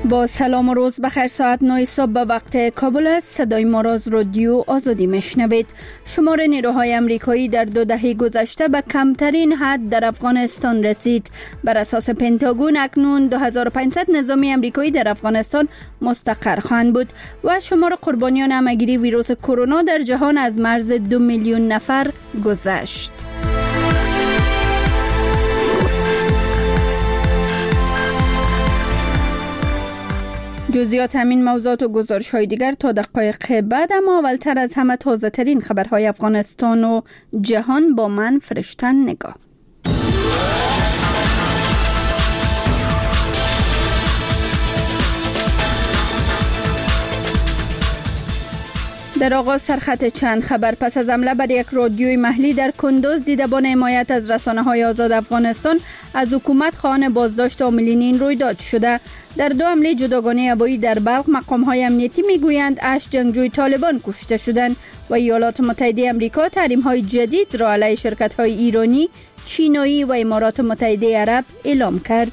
با سلام و روز بخیر. ساعت 9 صبح به وقت کابل است. صدای ما را از رادیو آزادی میشنوید. شمار نیروهای امریکایی در 2 دهه گذشته به کمترین حد در افغانستان رسید. بر اساس پنتاگون اکنون 2500 نظامی امریکایی در افغانستان مستقر خواهند بود و شمار قربانیان همه‌گیری ویروس کرونا در جهان از مرز 2 میلیون نفر گذشت. جزئیات همین موضوعات و گزارش‌های دیگر تا دقایق بعد، اما اولتر از همه تازه ترین خبرهای افغانستان و جهان با من فرشتن نگاه. در آغاز سرخط چند خبر. پس از حمله بر یک رادیوی محلی در کندوز، دیدبان حمایت از رسانه‌های آزاد افغانستان از حکومت خواهان بازداشت عاملین این رویداد شده. در 2 حمله جداگانه هوایی در بلخ، مقام‌های امنیتی میگویند 8 جنگجوی طالبان کشته شدند و ایالات متحده آمریکا تحریم‌های جدید را علیه شرکت‌های ایرانی، چینی و امارات متحده عرب اعلام کرد.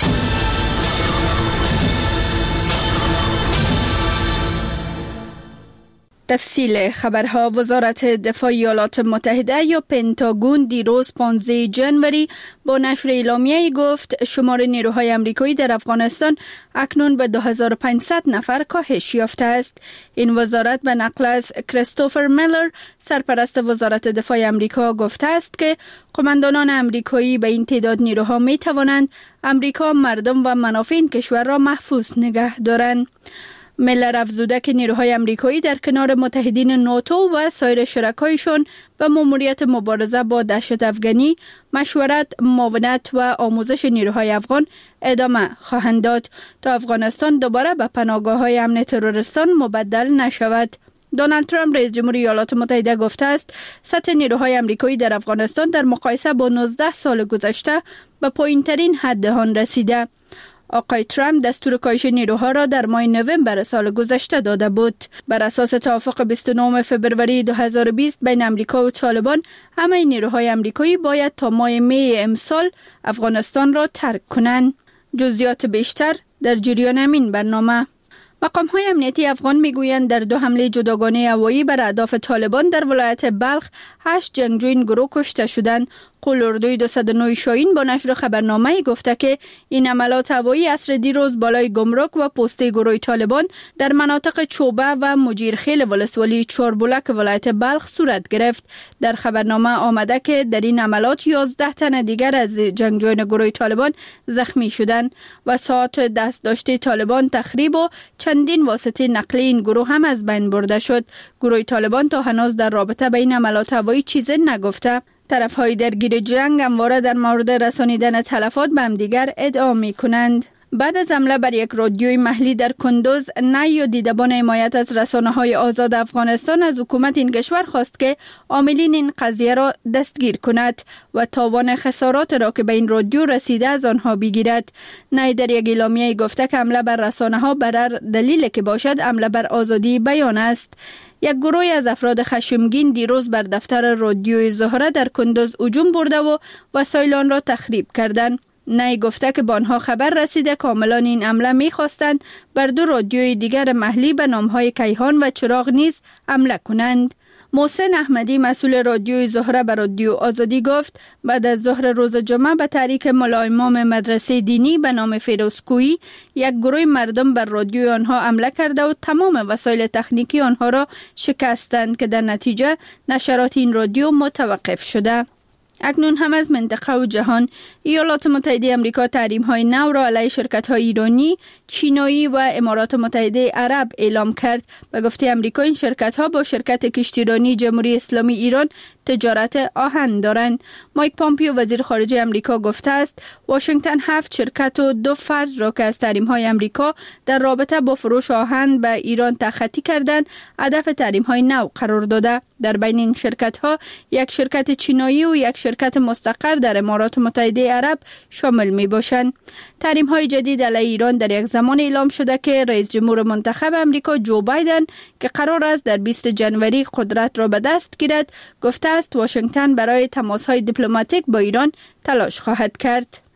تفصیل خبرها. وزارت دفاع ایالات متحده یا پنتاگون دیروز 15 جنوری با نشر اعلامیه‌ای گفت شمار نیروهای امریکایی در افغانستان اکنون به 2500 نفر کاهش یافته است. این وزارت به نقل از کریستوفر میلر، سرپرست وزارت دفاع امریکا، گفته است که قماندانان امریکایی به این تعداد نیروها می توانند امریکا، مردم و منافع این کشور را محفوظ نگه دارند. میلر افزوده که نیروهای امریکایی در کنار متحدین ناتو و سایر شرکایشان به ماموریت مبارزه با دهشت افغانی، مشورت، معاونت و آموزش نیروهای افغان ادامه خواهند داد تا افغانستان دوباره به پناهگاه‌های امن تروریستان مبدل نشود. دونالد ترامپ رئیس جمهور ایالات متحده گفته است سطح نیروهای امریکایی در افغانستان در مقایسه با 19 سال گذشته به پایین‌ترین حد آن رسیده. آقای ترامپ دستور کاهش نیروها را در ماه نوامبر سال گذشته داده بود. بر اساس توافق 29 فوریه 2020 بین امریکا و طالبان، همه نیروهای امریکایی باید تا ماه می امسال افغانستان را ترک کنند. جزئیات بیشتر در جریان همین برنامه. مقام‌های امنیتی افغان میگویند در 2 حمله جداگانه هوایی بر اهداف طالبان در ولایت بلخ 8 جنگجوی این گروه کشته شدند. قول اردوی 209 شاهین با نشر خبرنامه‌ای گفته که این حملات هوایی عصر دیروز بالای گمرک و پسته گروه طالبان در مناطق چوبه و مجیرخیل ولسوالی چاربولک ولایت بلخ صورت گرفت. در خبرنامه آمده که در این حملات 11 تن دیگر از جنگجویان گروه طالبان زخمی شدند و ساعات دست داشته طالبان تخریب و چندین واسطه نقلیه این گروه هم از بین برده شد. گروه طالبان تا هنوز در رابطه با این حملات هوایی چیزی نگفته. طرف‌های درگیر جنگ همواره در مورد رسانیدن تلفات به همدیگر ادعا می‌کنند. بعد از حمله بر یک رادیوی محلی در کندوز، نای دیدبان حمایت از رسانه‌های آزاد افغانستان از حکومت این کشور خواست که عاملین این قضیه را دستگیر کند و تاوان خسارات را که به این رادیو رسیده از آنها بگیرد. نای در یک اعلامیه گفته که حمله بر رسانه‌ها بر دلیل که باشد حمله بر آزادی بیان است. یک گروه از افراد خشمگین دیروز بر دفتر رادیوی زهره در کندوز هجوم برده و وسایل آن را تخریب کردند. نای گفته که با آنها خبر رسیده که عاملان این حمله می‌خواستند بر 2 رادیوی دیگر محلی به نام‌های کیهان و چراغ نیز حمله کنند. محسن احمدی، مسئول رادیوی زهره، به رادیو آزادی گفت بعد از ظهر روز جمعه به تحریک ملا امام مدرسه دینی به نام فیروزکویی یک گروه مردم بر رادیوی آنها حمله کرده و تمام وسایل تکنیکی آنها را شکستند که در نتیجه نشرات این رادیو متوقف شده. اکنون هم از منطقه و جهان، ایالات متحده آمریکا تحریم‌های نو را علیه شرکت‌های ایرانی، چینی و امارات متحده عرب اعلام کرد. به گفته آمریکا این شرکت‌ها با شرکت کشتیرانی جمهوری اسلامی ایران تجارت آهن دارند. مایک پامپیو وزیر خارجه آمریکا گفته است واشنگتن 7 شرکت و 2 فرد را که از تحریم‌های آمریکا در رابطه با فروش آهن به ایران تخطی کردند هدف تحریم‌های نو قرار داده. در بین این شرکت‌ها یک شرکت چینی و یک شرکت مستقر در امارات متحده عرب شامل می‌باشند. تحریم‌های جدید علیه ایران در یک زمان اعلام شده که رئیس جمهور منتخب آمریکا جو بایدن که قرار است در 20 جنوری قدرت را به دست گیرد، گفته است واشنگتن برای تماس‌های دیپلماتیک با ایران تلاش خواهد کرد.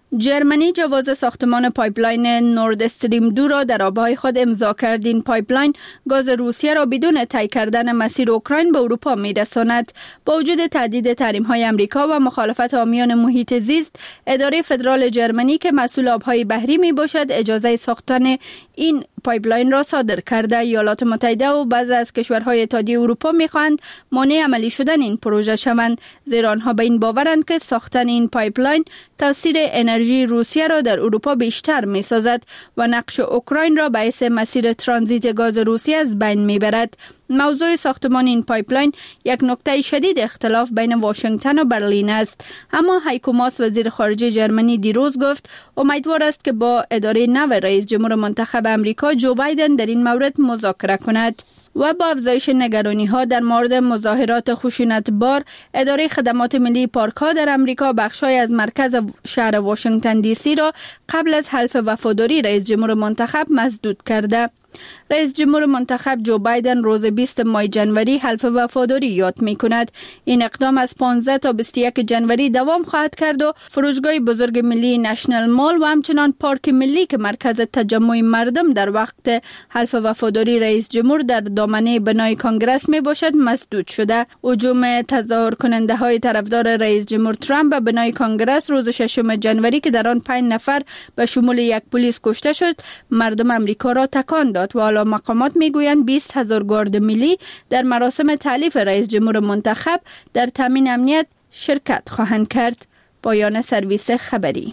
جرمنی جواز ساختمان پایپلاین نورد استریم 2 را در آبهای خود امضا کرد. این پایپلاین گاز روسیه را بدون طی کردن مسیر اوکراین به اروپا می‌رساند. با وجود تهدید تحریم‌های آمریکا و مخالفت حامیان محیط زیست، اداره فدرال جرمنی که مسئول آبهای بحری میباشد اجازه ساختن این پایپلاین را صادر کرده. ایالات متحده و بعضی از کشورهای اتحادیه اروپا می‌خواهند مانع عملی شدن این پروژه شوند، زیرا آنها به این باورند که ساختن این پایپلاین تاثیر انرژی روسیه را در اروپا بیشتر می‌سازد و نقش اوکراین را به حیث مسیر ترانزیت گاز روسیه از بین می‌برد. موضوع ساختمان این پایپلاین یک نقطه شدید اختلاف بین واشنگتن و برلین است، اما هایکو ماس وزیر خارجه جرمنی دیروز گفت امیدوار است که با اداره نو رئیس جمهور منتخب آمریکا جو بایدن در این مورد مذاکره کند. و با افزایش نگرانی‌ها در مورد مظاهرات خشونت‌بار، اداره خدمات ملی پارک‌ها در آمریکا بخشای از مرکز شهر واشنگتن دی سی را قبل از حلف وفاداری رئیس جمهور منتخب مسدود کرده. رئیس جمهور منتخب جو بایدن روز 20 ماه جنوری حلف وفاداری یاد می کند. این اقدام از 15 تا 21 جنوری دوام خواهد کرد و فروشگاه بزرگ ملی نشنل مال و همچنان پارک ملی که مرکز تجمع مردم در وقت حلف وفاداری رئیس جمهور در دامنه بنای کانگرس می باشد مسدود شده. هجوم تظاهر کننده های طرفدار رئیس جمهور ترامپ به بنای کانگرس روز 6 جنوری که در آن 5 نفر به شمول یک پلیس کشته شد، مردم آمریکا را تکان داد و حالا مقامات میگویند 20,000 گارد ملی در مراسم تألیف رئیس جمهور منتخب در تامین امنیت شرکت خواهند کرد. پایان سرویس خبری.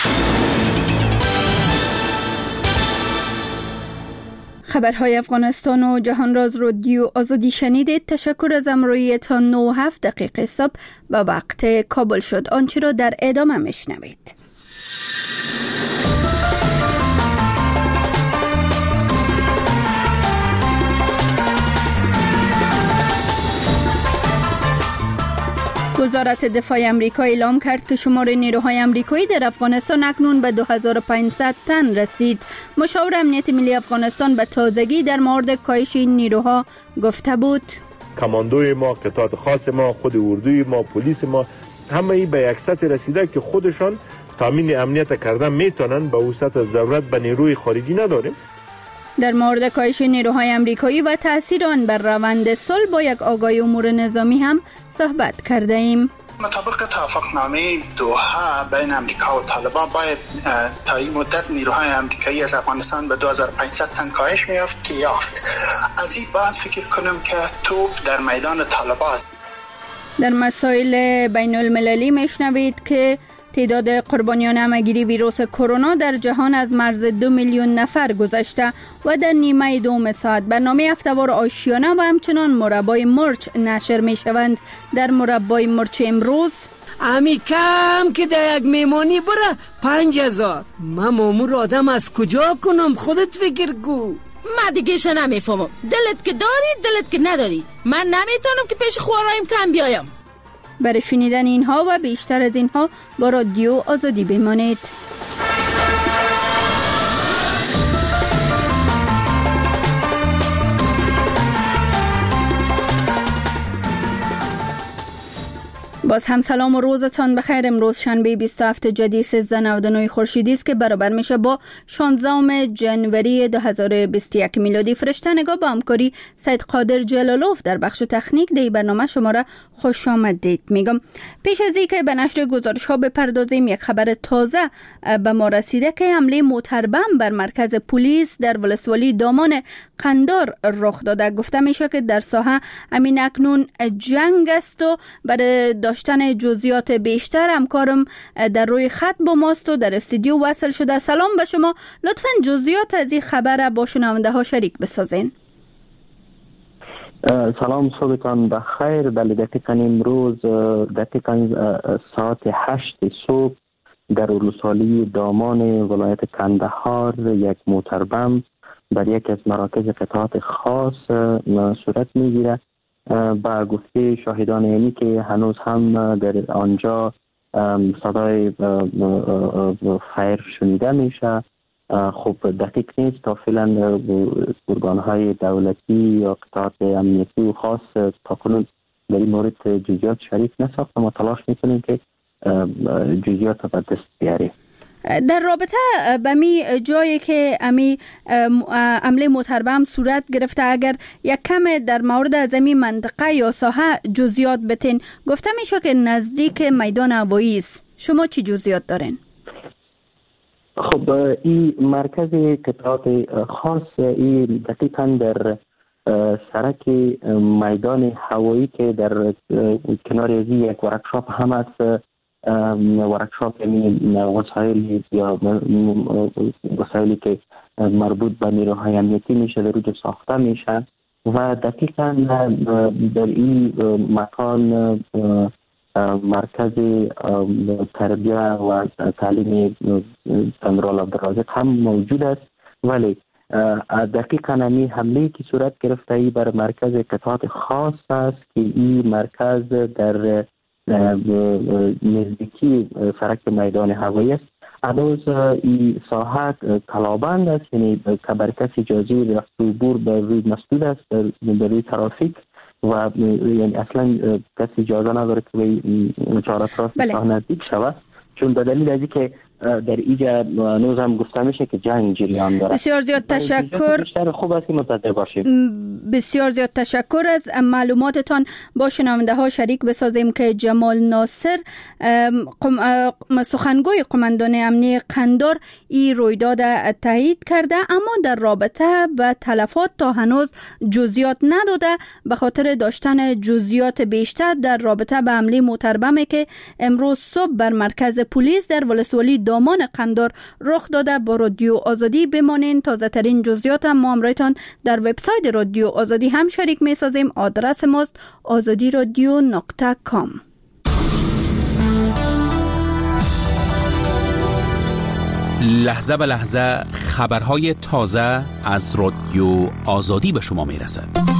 خبرهای افغانستان و جهان راز رادیو آزادی شنیدید. تشکر از همراهیتان. 9:07 صبح به وقت کابل شد. آنچه را در ادامه میشنوید. وزارت دفاع آمریکا اعلام کرد که شمار نیروهای آمریکایی در افغانستان اکنون به 2500 تن رسید. مشاور امنیت ملی افغانستان به تازگی در مورد کاهش این نیروها گفته بود: کماندوی ما، قطعات خاص ما، خود اردوی ما، پلیس ما، همه ای به یک سطح رسیده که خودشان تامین امنیت کردن میتونن. به وسعت ضرورت به نیروی خارجی نداریم. در مورد کاهش نیروهای آمریکایی و تاثیر آن بر روند صلح با یک آگاهی امور نظامی هم صحبت کرده ایم. مطابق توافقنامه دوحه بین آمریکا و طالبان باید تا این مدت نیروهای آمریکایی از افغانستان به 2500 تن کاهش می‌یافت که یافت. از این بعد فکر کنم که توپ در میدان طالبان است. در مسائل بین المللی میشنوید که تعداد قربانیان همه‌گیری ویروس کرونا در جهان از مرز 2 میلیون نفر گذشته و در نیمه دوم ساعت برنامه هفته‌وار آشیانه و همچنان مربای مرچ نشر می شوند. در مربای مرچ امروز امی کم که در یک میمانی بره 5000. من مامور آدم از کجا کنم؟ خودت فکر کو. من دیگه نمیفهمم. دلت که داری دلت که نداری. من نمیتونم که پیش خوارایم کم بیایم. برای شنیدن اینها و بیشتر از اینها با رادیو آزادی بمانید. باز هم سلام و روزتان بخیر. امروز شنبه 27 جدی 1399 خورشیدی است که برابر میشه با 16 جنوری 2021 میلادی. فرشته نگاه با همکاری سید قادر جلالوف در بخش تکنیک دی برنامه شما را خوش آمدید میگم. پیش از اینکه به نشر گزارش ها بپردازیم، یک خبر تازه به ما رسیده که حمله موتربم بر مرکز پلیس در ولسوالی دامان قندار رخ داده. گفته میشه که در ساحه همین اکنون جنگ است و برای داشتن جزئیات بیشتر همکارم در روی خط با ماست و در استودیو وصل شده. سلام به شما. لطفاً جزئیات از این خبر با شنونده ها شریک بسازین. سلام، صبحتان بخیر. بله، دقیقاً امروز دقیقاً ساعت 8 صبح در ولسوالی دامان ولایت کندهار یک موتربم بر یک از مراکز قطعات خاص صورت میگیره. با گفته شاهدان اینی که هنوز هم در آنجا صدای فایر شنیده میشه. خب دقیق نیست تا فعلا ارگان‌های دولتی یا قطعات امنیتی و خاص تا کنون در این مورد جزئیات شریک نساخت. ما تلاش میکنیم که جزئیات به دست بیاریم. در رابطه به می جایی که امی عمله متربم صورت گرفته، اگر یک کم در مورد از امی منطقه یا ساحه جزئیات بتین. گفته میشه که نزدیک میدان هوایی است. شما چی جزئیات دارین؟ خب این مرکز قطعات خاص این دقیقاً در سرک میدان هوایی که در کنار از یک ورکشاپ هم است. ورکشاپ یعنی وسایلی که مربوط به نیروهای امنیتی میشه در اونجا ساخته میشه و دقیقاً در این مکان مرکز تربیه و تعلیم جنرال عبدالرازق هم موجود است. ولی دقیقاً این حمله که صورت گرفته ای بر مرکز قطعات خاص است که این مرکز در نزدیکی سرک میدان هوایی است. هنوز این ساحه کلابند است، یعنی بر کسی اجازه رفت و عبور به روی مسدود است در روی ترافیک و یعنی اصلا کسی اجازه نداره که به چهارراه ساحه نزدیک شود، چون به دلیل از اینکه در اینجا هنوز هم گفته میشه که جنگ جریان داره. بسیار زیاد تشکر. بیشتر خوب است که منتظر باشیم. بسیار زیاد تشکر از معلوماتتان. با شنونده ها شریک بسازیم که جمال ناصر سخنگوی قماندان امنیتی قندار این رویداد تایید کرده، اما در رابطه به تلفات تا هنوز جزئیات نداده به خاطر داشتن جزئیات بیشتر در رابطه به حمله متربمی که امروز صبح بر مرکز پلیس در ولسوالی دامان قندار رخ داده. با رادیو آزادی بمانین. تازه ترین جزئیات هم ما امرایتان در وبسایت رادیو آزادی هم شریک می سازیم. آدرس ماست azadiradio.com. لحظه به لحظه خبرهای تازه از رادیو آزادی به شما می رسد.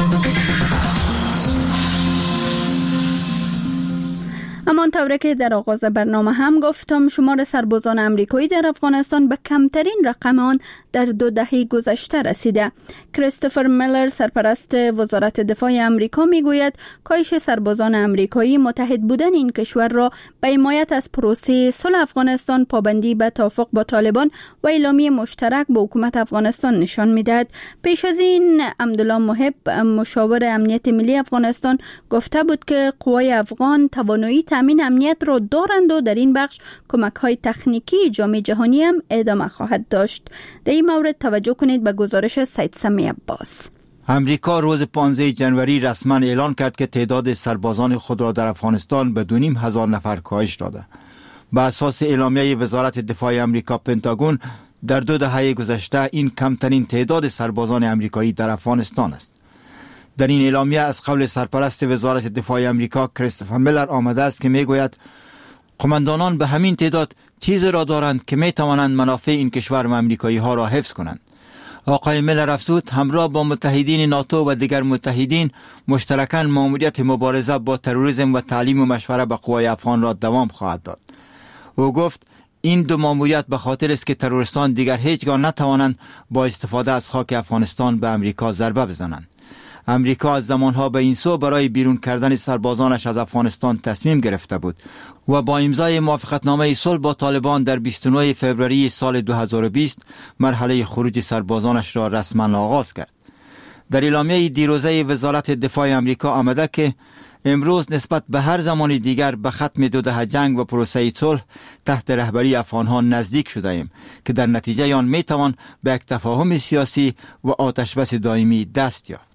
همانطور که در آغاز برنامه هم گفتم، شمار سربازان امریکایی در افغانستان به کمترین رقم آن در 2 دهه گذشته رسیده. کریستوفر میلر، سرپرست وزارت دفاع امریکا، میگوید کاهش سربازان امریکایی متحد بودن این کشور را به حمایت از پروسه صلح افغانستان، پابندی به توافق با طالبان و اعلامیه مشترک با حکومت افغانستان نشان میدهد. پیش از این عبدالله محب، مشاور امنیت ملی افغانستان، گفته بود که قوای افغان توانایی تامین امنیت را دارند و در این بخش کمک‌های تکنیکی جامعه جهانی هم ادامه خواهد داشت. در این مورد توجه کنید به گزارش سید سمی عباس. امریکا روز 15 جنوری رسما اعلان کرد که تعداد سربازان خود را در افغانستان به 2,500 نفر کاهش داده. بر اساس اعلامیه وزارت دفاع امریکا پنتاگون، در 2 دهه گذشته این کمترین تعداد سربازان امریکایی در افغانستان است. در این اعلامیه از قول سرپرست وزارت دفاع امریکا کریستوفر میلر آمده است که میگوید قماندانان به همین تعداد چیزی را دارند که میتوانند منافع این کشور و امریکایی ها را حفظ کنند. آقای میلر افزود همراه با متحدین ناتو و دیگر متحدین مشترکاً مأموریت مبارزه با تروریسم و تعلیم و مشوره به قوای افغان را دوام خواهد داد. او گفت این 2 مأموریت به خاطر است که تروریستان دیگر هیچگاه نتوانند با استفاده از خاک افغانستان به امریکا ضربه بزنند. امریکا از زمانها به این سو برای بیرون کردن سربازانش از افغانستان تصمیم گرفته بود و با امضای موافقتنامه صلح با طالبان در 29 فوریه سال 2020 مرحله خروج سربازانش را رسما آغاز کرد. در اعلامیه دیروزه وزارت دفاع امریکا آمده که امروز نسبت به هر زمان دیگر به ختم 2 دهه جنگ و پروسه صلح تحت رهبری افغانها نزدیک شده ایم که در نتیجه آن میتوان به یک تفاهم سیاسی و آتشبس دائمی دست یافت.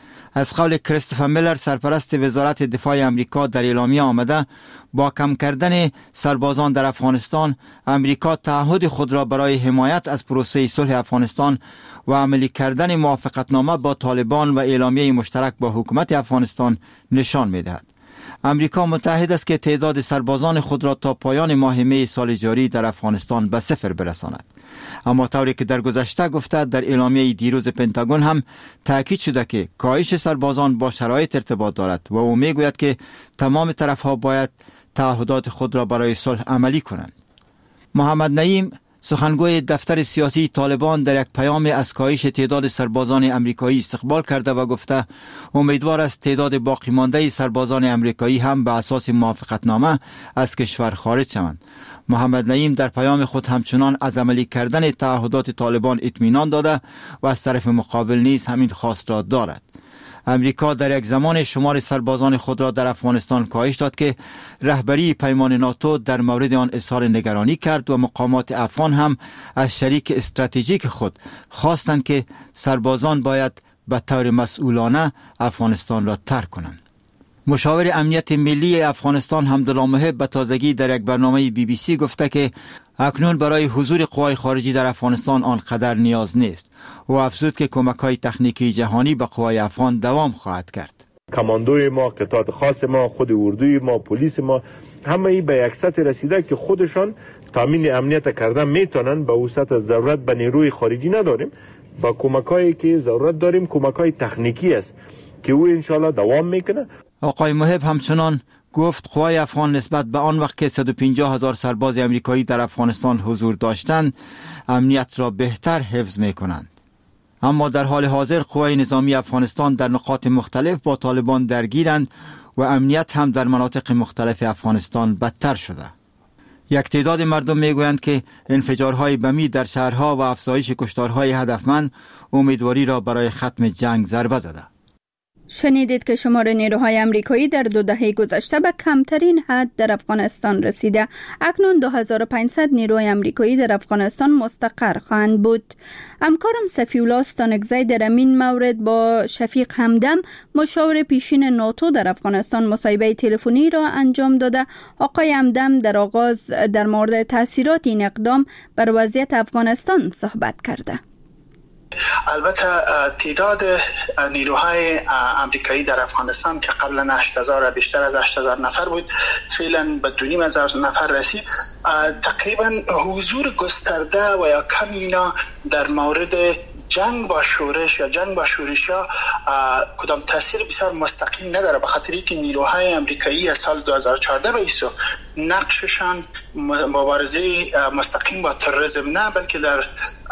از قول کریستوفر میلر، سرپرست وزارت دفاع امریکا، در اعلامیه آمده با کم کردن سربازان در افغانستان، امریکا تعهد خود را برای حمایت از پروسه صلح افغانستان و عملی کردن موافقتنامه با طالبان و اعلامیه مشترک با حکومت افغانستان نشان می‌دهد. امریکا متحد است که تعداد سربازان خود را تا پایان ماه می سال جاری در افغانستان به 0 برساند. اما طوری که در گذشته گفته، در اعلامیه دیروز پنتاگون هم تاکید شده که کاهش سربازان با شرایط ارتباط دارد و او میگوید که تمام طرفها باید تعهدات خود را برای صلح عملی کنند. محمد نعیم، سخنگوی دفتر سیاسی طالبان در یک پیام از کاهش تعداد سربازان امریکایی استقبال کرده و گفته امیدوار است تعداد باقی مانده سربازان امریکایی هم به اساس موافقتنامه از کشور خارج شوند. محمد نعیم در پیام خود همچنان از عملی کردن تعهدات طالبان اطمینان داده و از طرف مقابل نیز همین خواست را دارد. امریکا در یک زمان شمار سربازان خود را در افغانستان کاهش داد که رهبری پیمان ناتو در مورد آن اظهار نگرانی کرد و مقامات افغان هم از شریک استراتژیک خود خواستند که سربازان باید به طور مسئولانه افغانستان را ترک کنند. مشاور امنیت ملی افغانستان حمدالله محب به تازگی در یک برنامه BBC گفته که اکنون برای حضور قوای خارجی در افغانستان آنقدر نیاز نیست و افزود که کمک‌های تکنیکی جهانی به قوای افغان دوام خواهد کرد. کماندوی ما، قطعات خاص ما، خود اردوی ما، پلیس ما، همه به یک سطح رسیده که خودشان تامین امنیت کردن میتونن. به وسط ضرورت به نیروی خارجی نداریم. با کمک‌هایی که ضرورت داریم کمک‌های تکنیکی است که او انشالله دوام میکنه. آقای محب همچنان گفت قوای افغان نسبت به آن وقت که 150,000 سرباز امریکایی در افغانستان حضور داشتند امنیت را بهتر حفظ می کنند. اما در حال حاضر قوای نظامی افغانستان در نقاط مختلف با طالبان درگیرند و امنیت هم در مناطق مختلف افغانستان بدتر شده. یک تعداد مردم می گویند که انفجارهای بمی در شهرها و افزایش کشتارهای هدفمند امیدواری را برای ختم جنگ ضربه زده. شنیدید که شمار نیروهای امریکایی در 2 دهه گذشته به کمترین حد در افغانستان رسیده. اکنون 2500 نیروی امریکایی در افغانستان مستقر خواهند بود. همکارم صفی‌الله ستانکزی در این مورد با شفیق همدم مشاور پیشین ناتو در افغانستان مصاحبه تلفنی را انجام داده. آقای همدم در آغاز در مورد تاثیرات این اقدام بر وضعیت افغانستان صحبت کرده. البته تعداد نیروهای امریکایی در افغانستان که قبلا 8000 بیشتر از 8000 نفر بود فعلا به 2500 نفر رسید. تقریبا حضور گسترده و یا کم اینا در مورد جنگ با شورش یا جنگ با شورش‌ها کدام تاثیر بسیار مستقیم نداره، به خاطر اینکه نیروهای امریکایی از سال 2014 به ایسو نقششان مبارزه مستقیم با تروریسم نه، بلکه در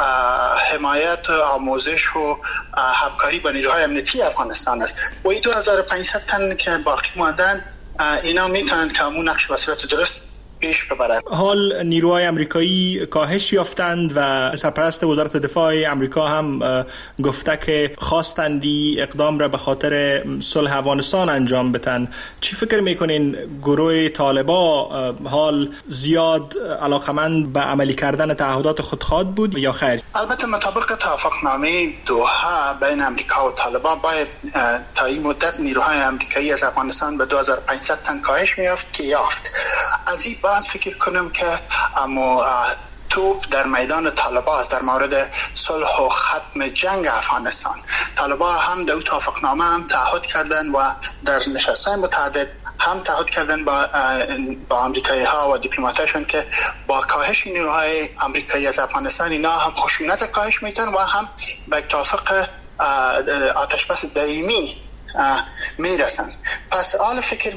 حمایت و آموزش و همکاری با نیروهای امنیتی افغانستان است. و این 2500 تن که باقی ماندن اینا میتونن که همون نقش به صورت درست پیش ببرند. حال نیروهای امریکایی کاهش یافتند و سرپرست وزارت دفاع امریکا هم گفته که خواستندی اقدام را به خاطر صلح افغانستان انجام بدن. چی فکر میکنین گروه طالبا حال زیاد علاقمند به عملی کردن تعهدات خود خواهد بود یا خیر؟ البته مطابق توافقنامه دوحه بین امریکا و طالبا باید تا این مدت نیروهای امریکایی از افغانستان به 2500 تن کاهش میافت که یافت. از این بعد فکر کنم که اما توپ در میدان طالبا است در مورد صلح و ختم جنگ افغانستان. طالبا هم در توافقنامه هم تعهد کردن و در نشست‌های متعدد هم تعهد کردن با آمریکایی ها و دیپلماتاشون که با کاهش نیروهای امریکایی از افغانستان اینا هم خشونت کاهش میتن و هم به توافق آتشبس دائمی میرسن. پس حالا فکر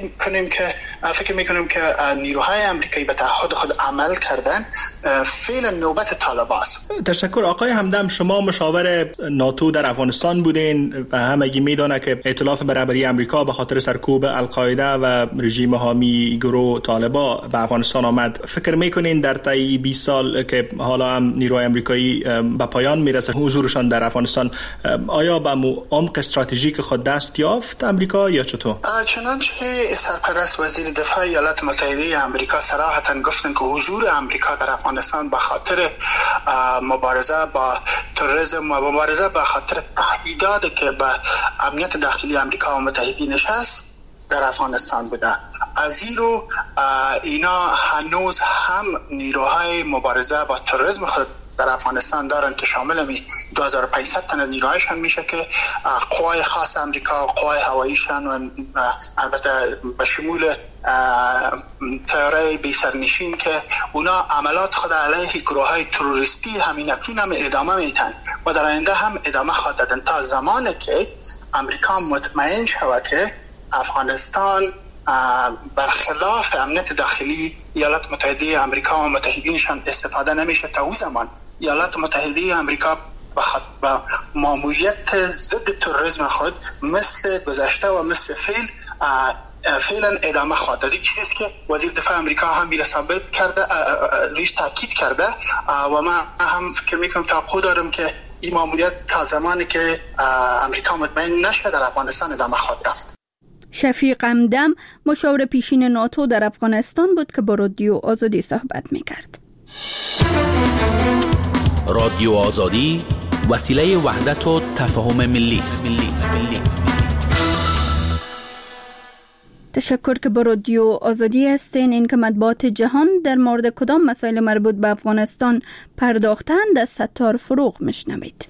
میکنیم که نیروهای امریکایی به تعهد خود عمل کردن. فعلا نوبت طالباست. تشکر. آقای همدم، شما مشاور ناتو در افغانستان بودین و همگی میدونه که ائتلاف برابری امریکا به خاطر سرکوب القاعده و رژیم حامی گروه طالبا به افغانستان آمد. فکر میکنین در طی 20 سال که حالا هم نیروهای امریکایی به پایان میرسه حضورشان در افغانستان، آیا به عمق استراتژیک خود دست یافت امریکا یا چطور؟ چنانچه سرپرست وزیر دفاع ایالات متحده امریکا صراحتاً گفتن که حضور امریکا در افغانستان به خاطر مبارزه با تروریسم و مبارزه به خاطر تهدیداتی که به امنیت داخلی امریکا و متحدینش هست در افغانستان بوده. از این رو اینا هنوز هم نیروهای مبارزه با تروریسم خود در افغانستان دارن که شامل 2500 تن از نیروهایشان میشه که قوای خاص امریکا و قوای هواییشان و البته به شمول طیاره بی سرنشین که اونا عملات خود علیه گروه‌های تروریستی همین اکنون هم ادامه میدن و در آینده هم ادامه خواهد دادن تا زمانی که امریکا مطمئن شود که افغانستان برخلاف امنیت داخلی ایالات متحده آمریکا و متحدینشان استفاده نمیشه. تا اون زمان ایالات متحده آمریکا با ماموریت ضد تروریسم خود مثل گذشته و مثل فعلا ادامه خواهد داد. چیزی که وزیر دفاع آمریکا هم میره ثابت کرده، ریش تاکید کرده و من هم فکر میکنم توقع دارم که این ماموریت تا زمانی که آمریکا مطمئن نشه در افغانستان ادامه خواهد رفت. شفیق همدم مشاور پیشین ناتو در افغانستان بود که با رادیو آزادی صحبت میکرد. رادیو آزادی وسیله وحدت و تفاهم ملی است. تشکر که با رادیو آزادی هستین. این که مطبوعات جهان در مورد کدام مسائل مربوط به افغانستان پرداختند از ستار فروغ میشنوید.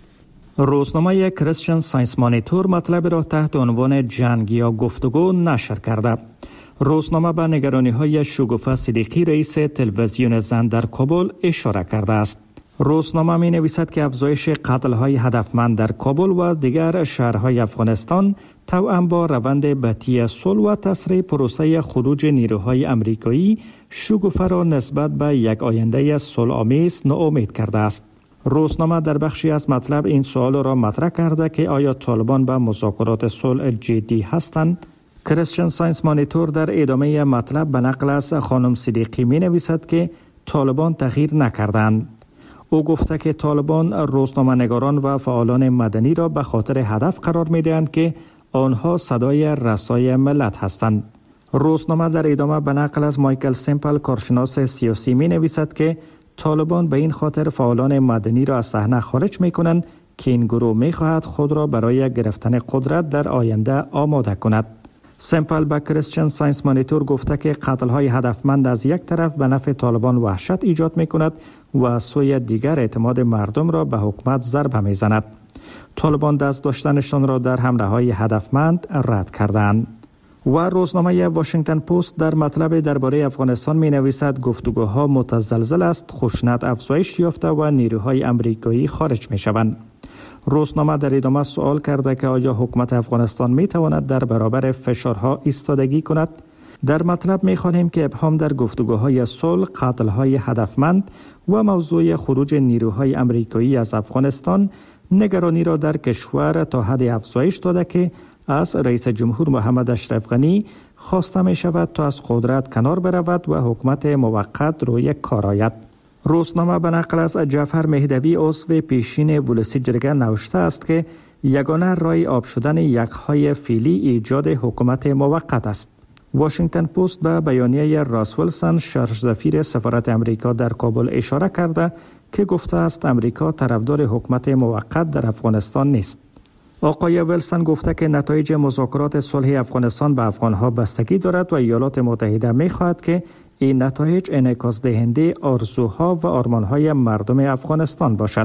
روزنامه کریستین ساینس مانیتور مطلب را تحت عنوان جنگ یا گفتگو نشر کرده. روزنامه به نگرانی‌های شگوفه صدیقی رئیس تلویزیون زن در کابل اشاره کرده است. روزنامه می نویسد که افزایش قتل‌های هدفمند در کابل و دیگر شهرهای افغانستان توأم با روند بطی صلح و تسریع پروسه خروج نیروهای آمریکایی شگوفه را نسبت به یک آینده صلح‌آمیز ناامید کرده است. روزنامه در بخشی از مطلب این سوال را مطرح کرده که آیا طالبان به مذاکرات صلح جدی هستند؟ کریستین ساینس مانیتور در ادامه مطلب به نقل از خانم صدیقی می نویسد که طالبان تغییر نکردند. او گفته که طالبان روزنامه‌نگاران و فعالان مدنی را به خاطر هدف قرار می‌دهند که آنها صدای رسای ملت هستند. روزنامه در ادامه به نقل از مایکل سیمپل کارشناس سیاسی می‌نویسد که طالبان به این خاطر فعالان مدنی را از صحنه خارج می‌کنند که این گروه می‌خواهد خود را برای گرفتن قدرت در آینده آماده کند. سیمپل به کریستین ساینس مانیتور گفته که قتل‌های هدفمند از یک طرف به نفع طالبان وحشت ایجاد می‌کند و از سوی دیگر اعتماد مردم را به حکومت ضربه می‌زند. طالبان دست داشتنشان را در حمله‌های هدفمند رد کردند. و روزنامه واشنگتن پست در مطلب درباره افغانستان می‌نویسد گفتگوها متزلزل است، خشونت افزایش یافته و نیروهای آمریکایی خارج می‌شوند. روزنامه در ادامه سوال کرده که آیا حکومت افغانستان می‌تواند در برابر فشارها ایستادگی کند؟ در مطلب می‌خوانیم که ابهام در گفتگوهای صلح، قتل‌های هدفمند و موضوع خروج نیروهای آمریکایی از افغانستان نگرانی را در کشور تا حد افزایش داده که از رئیس جمهور محمد اشرف غنی خواسته می‌شود تا از قدرت کنار برود و حکومت موقت روی کار آید. روزنامه به نقل از جعفر مهدوی عضو پیشین ولسی جرگه نوشته است که یگانه راه آب شدن یخ‌های فعلی ایجاد حکومت موقت است. واشنگتن پست به بیانیه راس ویلسون شرف‌سفیر سفارت امریکا در کابل اشاره کرده که گفته است امریکا طرفدار حکومت موقت در افغانستان نیست. آقای ویلسون گفته که نتایج مذاکرات صلح افغانستان به افغانها بستگی دارد و ایالات متحده می‌خواهد که این نتایج انعکاس دهنده آرزوها و آرمان‌های مردم افغانستان باشد.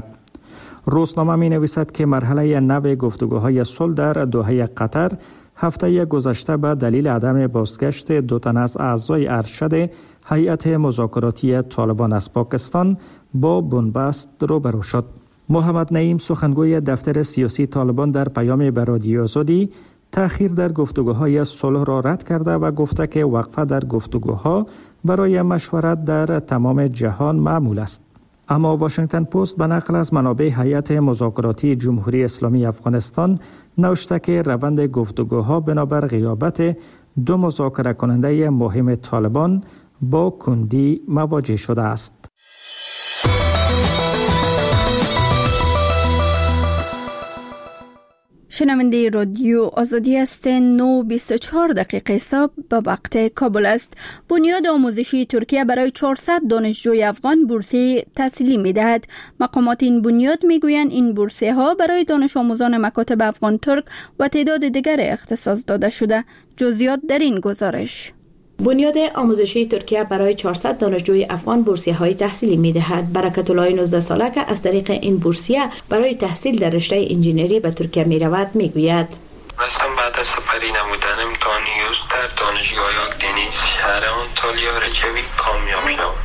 روزنامه می‌نویسد که مرحله نو گفتگوهای صلح در دوحه قطر هفته گذشته به دلیل عدم بازگشت دو تن از اعضای ارشد هیئت مذاکراتی طالبان از پاکستان با بنبست روبرو شد. محمد نعیم سخنگوی دفتر سیاسی طالبان در پیامی به رادیو آزادی تأخیر در گفتگوهای صلح را رد کرده و گفته که وقفه در گفتگوها برای مشورت در تمام جهان معمول است. اما واشنگتن پست به نقل از منابع هیئت مذاکراتی جمهوری اسلامی افغانستان نوشته که روند گفتگوها بنابر غیابت دو مذاکره کننده مهم طالبان با کندی مواجه شده است. شنونده رادیو آزادی هستین. 9:24 صبح به وقت کابل است. بنیاد آموزشی ترکیه برای 400 دانشجوی افغان بورسیه تحصیلی می‌دهد. مقامات این بنیاد می‌گویند این بورسیه ها برای دانش آموزان مکاتب افغان ترک و تعداد دیگر اختصاص داده شده. جزئیات در این گزارش. بنیاد آموزشی ترکیه برای 400 دانشجوی افغان بورسیه‌های تحصیلی می‌دهد. برکت الله 19 ساله که از طریق این بورسیه برای تحصیل در رشته انجینری به ترکیه می‌رود می‌گوید: خواستم بعد از سپری نمودنم تانیوز در دانشگاه آکدنیز شهر آنتالیا رجوی کامیاب شدم.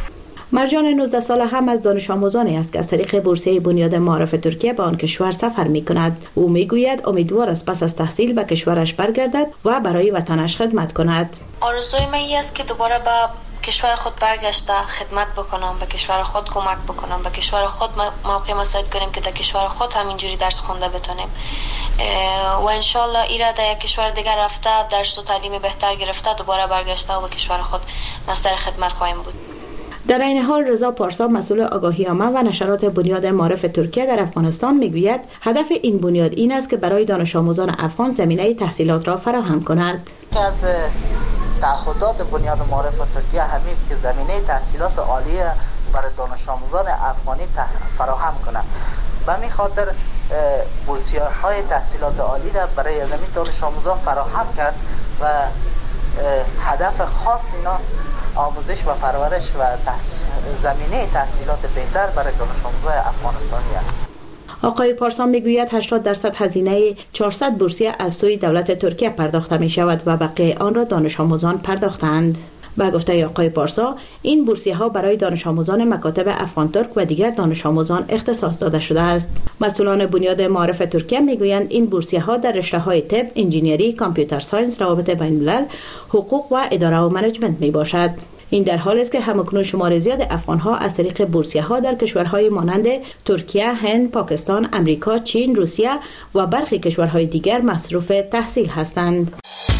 مرجان 19 ساله هم از دانش آموزانی است که از طریق بورسیه بنیاد معارف ترکیه به آن کشور سفر می کند. او می گوید امیدوار است پس از تحصیل به کشورش برگردد و برای وطنش خدمت کند. آرزوی من این است که دوباره به کشور خود برگشته خدمت بکنم، به کشور خود کمک بکنم، به کشور خود موقع مساعد کنیم که در کشور خود همینجوری درس خونده بتونیم و انشالله ایره در یک کشور دیگر رفته درس و تعلیم بهتر گرفته دوباره برگشته و به کشور خود مصدر خدمت خواهیم بود. در این حال رضا پارسا مسئول آگاهی عامه و نشرات بنیاد معارف ترکیه در افغانستان میگوید هدف این بنیاد این است که برای دانش آموزان افغان زمینه تحصیلات را فراهم کند. از تعهدات بنیاد معارف ترکیه همین که زمینه تحصیلات عالی برای دانش آموزان افغانی فراهم کند. به همین خاطر بورسیه‌های تحصیلات عالی را برای زمین دانش آموزان فراهم کرد و هدف خاص اینا آموزش و پرورش و زمینه تحصیلات بهتر برای دانش آموزان افغانستانی است. آقای پارسا میگوید 80% هزینه 400 بورسیه از سوی دولت ترکیه پرداخته می شود و بقیه آن را دانش آموزان پرداختند. به گفته آقای پارسا این بورسیه ها برای دانش آموزان مکاتب افغان ترک و دیگر دانش آموزان اختصاص داده شده است. مسئولان بنیاد معارف ترکیه میگویند این بورسیه ها در رشته های طب، انجینری، کامپیوتر ساینس، روابط بین الملل، حقوق و اداره و منیجمنت می باشد. این در حالی است که همکنون شمار زیاد افغان‌ها از طریق بورسیه‌ها در کشورهای مانند ترکیه، هند، پاکستان، امریکا، چین، روسیه و برخی کشورهای دیگر مصروف تحصیل هستند.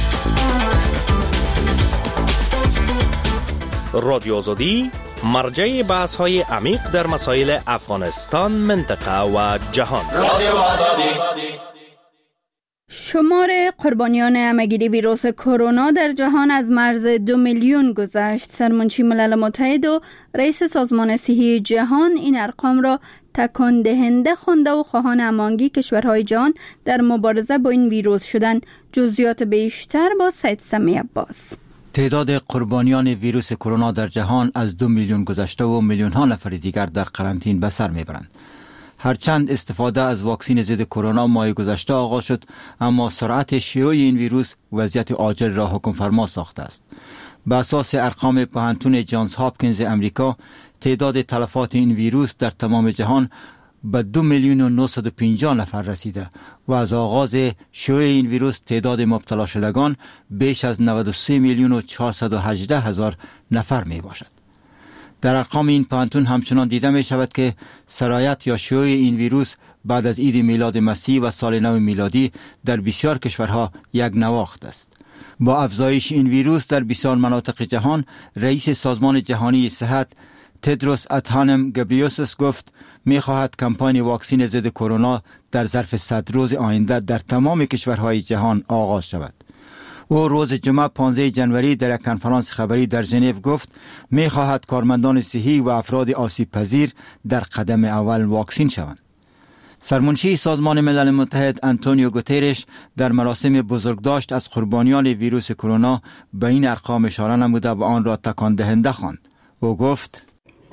رادیو آزادی مرجع بحث‌های عمیق در مسائل افغانستان، منطقه و جهان. رادیو آزادی. شمار قربانیان همه‌گیری ویروس کرونا در جهان از مرز 2 میلیون گذشت. سرمنشی ملل متحد و رئیس سازمان صحی جهان این ارقام را تکان دهنده خوانده و خواهان هماهنگی کشورهای جهان در مبارزه با این ویروس شدند. جزئیات بیشتر با سید سمی عباس. تعداد قربانیان ویروس کرونا در جهان از 2 میلیون گذشته و میلیون ها نفر دیگر در قرنطینه به سر میبرند. هرچند استفاده از واکسن ضد کرونا ماه گذشته آغاز شد، اما سرعت شیوع این ویروس وضعیت عاجل را حکم فرما ساخته است. به اساس ارقام پوهنتون جانز هاپکینز امریکا، تعداد تلفات این ویروس در تمام جهان به 2 میلیون و 950 نفر رسیده و از آغاز شیوع این ویروس تعداد مبتلا شدگان بیش از 93 میلیون و 418 هزار نفر می باشد. در ارقام این پوهنتون همچنان دیده می شود که سرایت یا شیوع این ویروس بعد از عید میلاد مسیح و سال نو میلادی در بسیار کشورها یک نواخت است. با افزایش این ویروس در بسیار مناطق جهان، رئیس سازمان جهانی صحت تدروس ادهانم گبریوسس گفت می خواهد کمپاین واکسن ضد کرونا در ظرف 100 روز آینده در تمام کشورهای جهان آغاز شود. او روز جمعه 15 جنوری در یک کنفرانس خبری در ژنو گفت می خواهد کارمندان صحی و افراد آسیب پذیر در قدم اول واکسین شوند. سرمنشی سازمان ملل متحد آنتونیو گوترش در مراسم بزرگداشت از قربانیان ویروس کرونا به این ارقام اشاره نموده و آن را تکان دهنده خواند. او گفت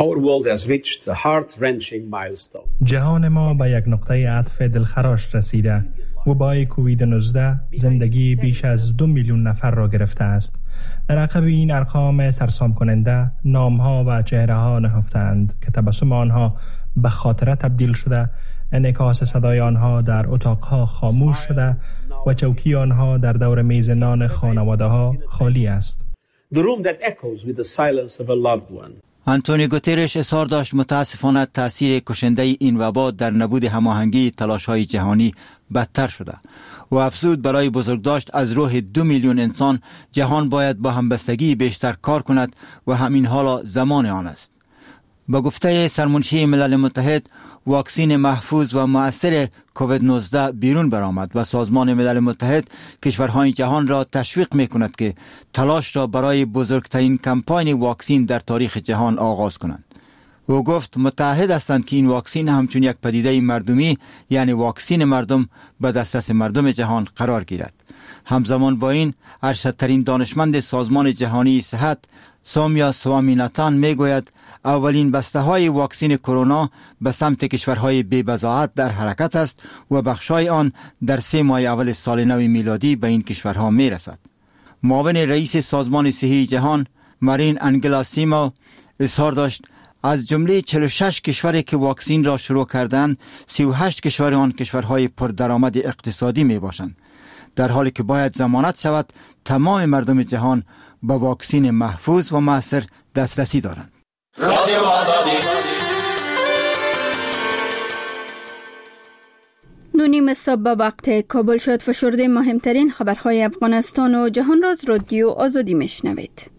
جهان ما به یک نقطه عطف دلخراش رسیده. وبای کووید 19 زندگی بیش از 2 میلیون نفر را گرفته است. در عقب این ارقام سرسام کننده نامها و چهره ها نهفتند که تبسم آنها به خاطره تبدیل شده، انعکاس صدای آنها در اتاقها خاموش شده و چوکی آنها در دور میز نان خانواده ها خالی است. آنتونیو گوترش اظهار داشت متاسفانه تأثیر کشنده این وبا در نبود هماهنگی تلاش‌های جهانی بدتر شده و افزود برای بزرگداشت از روح 2 میلیون انسان جهان باید با همبستگی بیشتر کار کند و همین حالا زمان آن است. با گفته سرمنشی ملل متحد، واکسن محفوظ و مؤثر کووید 19 بیرون برآمد و سازمان ملل متحد کشورهای جهان را تشویق می‌کند که تلاش را برای بزرگترین کمپاین واکسن در تاریخ جهان آغاز کنند. او گفت متحد هستند که این واکسن همچون یک پدیده مردمی، یعنی واکسن مردم، به دسترس مردم جهان قرار گیرد. همزمان با این، ارشدترین دانشمند سازمان جهانی صحت سومیا سوامیناتان میگوید اولین بسته های واکسن کرونا به سمت کشورهای بی بضاعت در حرکت است و بخشای آن در 3 ماه اول سال نو میلادی به این کشورها می رسد. معاون رئیس سازمان صحی جهان مارین انگلا سیمو اظهار داشت از جمله 46 کشوری که واکسین را شروع کردند، 38 کشور آن کشورهای پردرآمد اقتصادی می باشند، در حالی که باید ضمانت شود تمام مردم جهان به واکسین محفوظ و مؤثر دسترسی دارند. رادیو آزادی. 9:30 صبح به وقت کابل شد. فشرده مهمترین خبرهای افغانستان و جهان را از رادیو آزادی میشنوید.